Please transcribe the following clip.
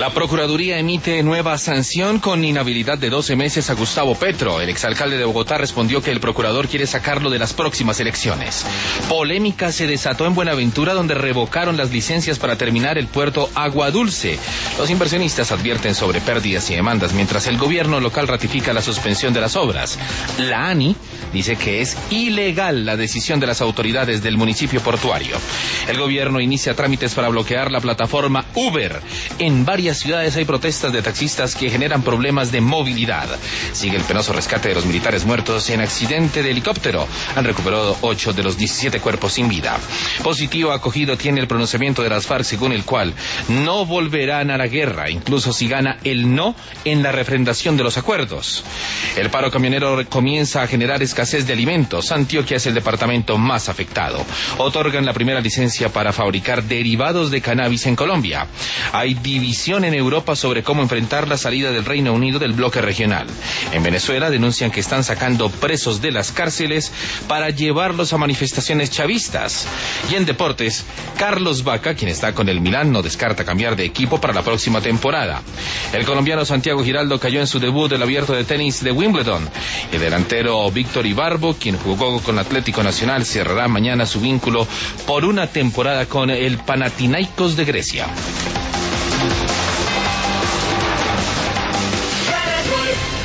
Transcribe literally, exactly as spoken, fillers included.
La Procuraduría emite nueva sanción con inhabilidad de doce meses a Gustavo Petro. El exalcalde de Bogotá respondió que el procurador quiere sacarlo de las próximas elecciones. Polémica se desató en Buenaventura, donde revocaron las licencias para terminar el puerto Agua Dulce. Los inversionistas advierten sobre pérdidas y demandas, mientras el gobierno local ratifica la suspensión de las obras. La ANI dice que es ilegal la decisión de las autoridades del municipio portuario. El gobierno inicia trámites para bloquear la plataforma Uber. En varias ciudades hay protestas de taxistas que generan problemas de movilidad. Sigue el penoso rescate de los militares muertos en accidente de helicóptero. Han recuperado ocho de los diecisiete cuerpos sin vida. Positivo acogido tiene el pronunciamiento de las FARC, según el cual no volverán a la guerra, incluso si gana el no en la refrendación de los acuerdos. El paro camionero comienza a generar escasez de alimentos. Antioquia es el departamento más afectado. Otorgan la primera licencia para fabricar derivados de cannabis en Colombia. Hay división en Europa sobre cómo enfrentar la salida del Reino Unido del bloque regional. En Venezuela denuncian que están sacando presos de las cárceles para llevarlos a manifestaciones chavistas. Y en deportes, Carlos Vaca, quien está con el Milán, no descarta cambiar de equipo para la próxima temporada. El colombiano Santiago Giraldo cayó en su debut del Abierto de Tenis de Wimbledon. El delantero Víctor Ibarbo, quien jugó con Atlético Nacional, cerrará mañana su vínculo por una temporada con el Panathinaikos de Grecia.